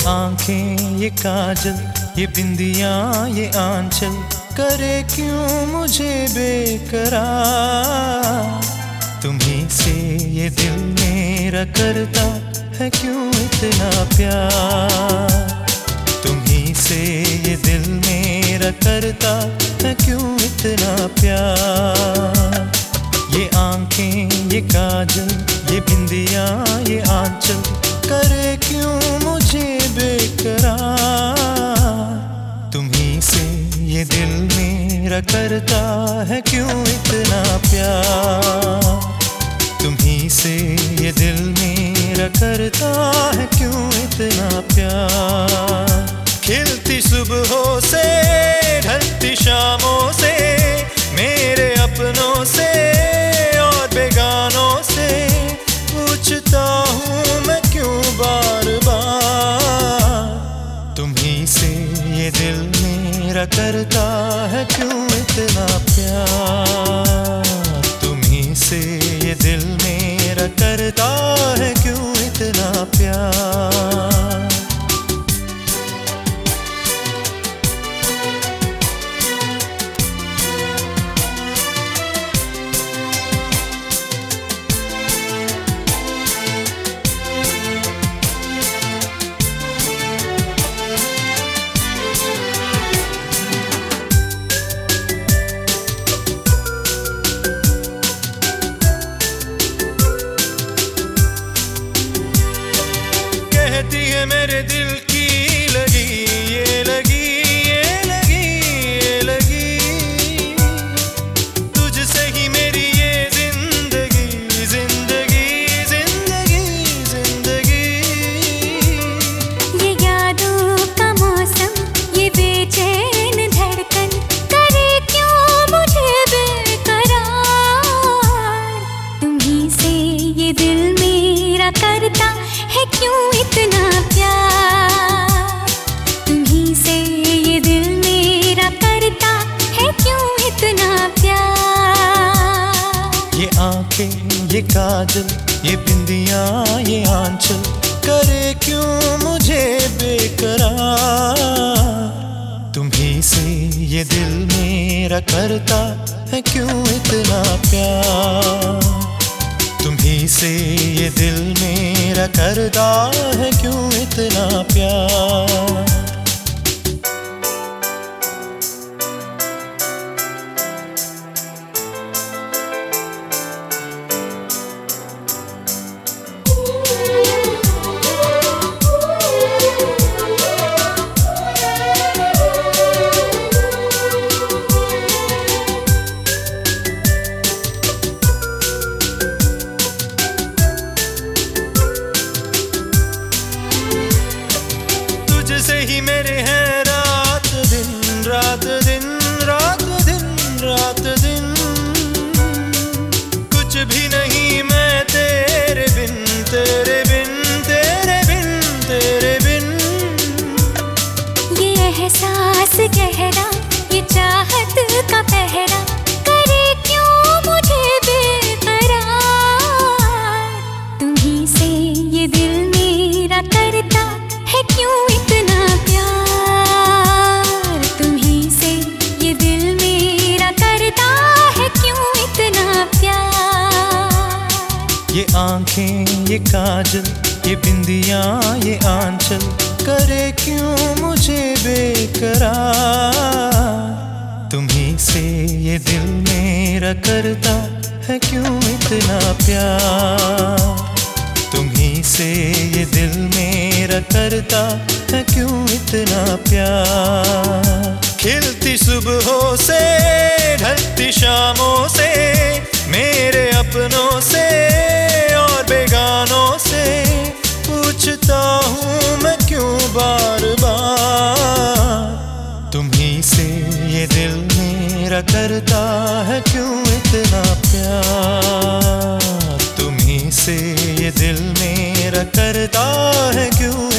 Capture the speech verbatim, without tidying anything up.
आंखें ये काजल, ये बिंदियां ये आंचल, करे क्यों मुझे बेकरार। तुम्हीं से ये दिल मेरा करता है क्यों इतना प्यार। तुम्हीं से ये दिल मेरा करता है क्यों इतना प्यार। ये आंखें ये काजल, ये बिंदियां ये आंचल, करे क्यों मुझे बेकरार। तुम्हीं से ये दिल मेरा करता है क्यों इतना प्यार। तुम्हीं से ये दिल मेरा करता है क्यों इतना प्यार। खिलती सुबहों से ढलती शामों से, मेरे अपनों से और बेगानों से, पूछता हूँ मैं क्यों बार बार। तुम्हीं से ये दिल मेरा करता है क्यों इतना प्यार। तुम्हीं से ये दिल मेरा करता है क्यों इतना प्यार। कहती है मेरे दिल की लगी, ये लगी ये लगी ये लगी, तुझसे ही मेरी ये जिंदगी जिंदगी जिंदगी जिंदगी। ये यादों का मौसम, ये बेचैन धड़कन, करे क्यों मुझे बेकरार। तुम्हीं से ये दिल मेरा करता है क्यों इतना प्यार। तुम्हीं से ये दिल मेरा करता है क्यों इतना प्यार। ये आंखें ये काजल, ये बिंदियां ये आंचल, करे क्यों मुझे बेकरार। तुम्हीं से ये दिल मेरा करता है क्यों इतना प्यार। तुम्हीं से ये दिल मेरा करता है क्यों इतना प्यार। तुझसे ही मेरे हैं रात दिन रात दिन रात दिन रात दिन, कुछ भी नहीं मैं तेरे बिन तेरे बिन तेरे बिन तेरे बिन। ये एहसास गहरा, ये चाहत का पहरा, करे क्यों मुझे बेकरार। तुम्हीं से ये दिल मेरा करता है क्यों इतना प्यार। तुम्हीं से ये दिल मेरा करता है क्यों इतना प्यार। ये आंखें ये काजल, ये बिंदियां ये आंचल, करे क्यों मुझे बेकरार। तुम्हीं से ये दिल मेरा करता है क्यों इतना प्यार। तुम्हीं से ये दिल मेरा करता है क्यों इतना प्यार। खिलती सुबहों से ढलती शामों से, मेरे अपनों से और बेगानों से, पूछता हूँ मैं क्यों बार बार। तुम्हीं से ये दिल मेरा करता है क्यों इतना प्यार। तुम्हीं से ये दिल मेरा करता है क्यों